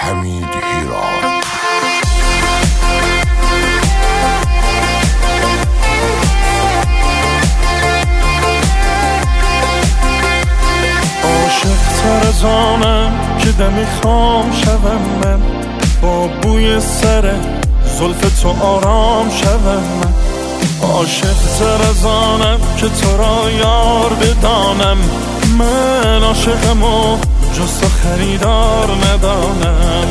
حمید هیران. عاشق تر از آنم که دمی خام شوم من، با بوی سر زلف تو آرام شوم من. عاشق تر از آنم که تو را یار بدانم، من عاشقم و جز تو خریدار ندانم.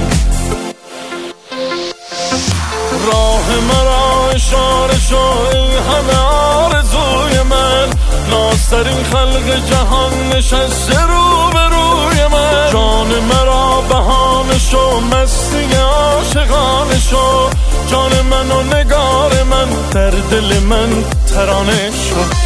راه مرا اشاره شو ای همه آرزوی من، نازترین خلق جهان نشسته رو به روی من. جان مرا بهانه شو مستی عاشقانه شو، جان من و نگار من در دل من ترانه شو.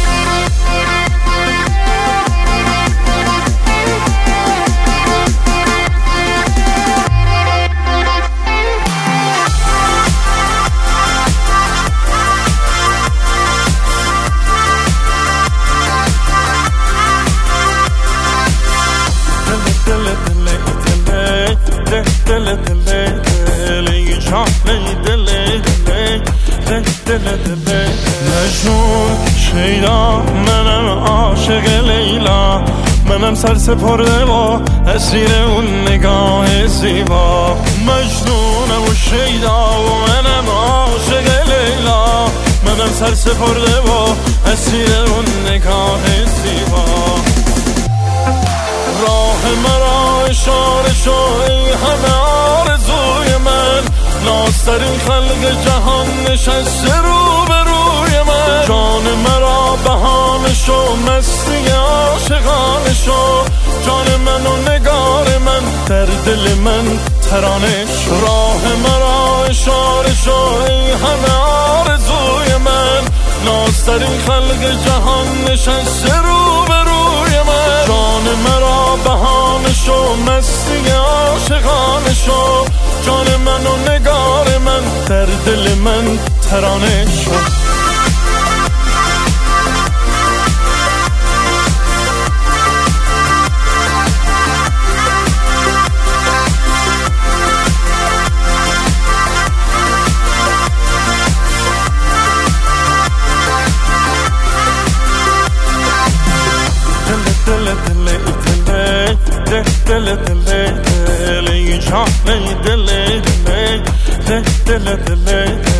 مجنون شیدا منم عاشق لیلا، منم سر سپرده و اسیر اون نگاه زیبا. مجنونم و شیدا و منم عاشق لیلا، منم سر سپرده و اسیر اون نگاه زیبا. راه مرا اشاره شو ای همه آرزوی من، نازترین خلق جهان نشسته رو به روی من. جان مرا بهانه شو مستی عاشقانه شو، جان من و نگار من در دل من ترانه شو. راه مرا اشاره شو ای همه آرزوی من، نازترین خلق جهان نشسته رو به روی من. جان مرا بهانه شو مستی عاشقانه شو، جان من و نگار من در دل من ترانه شو. دل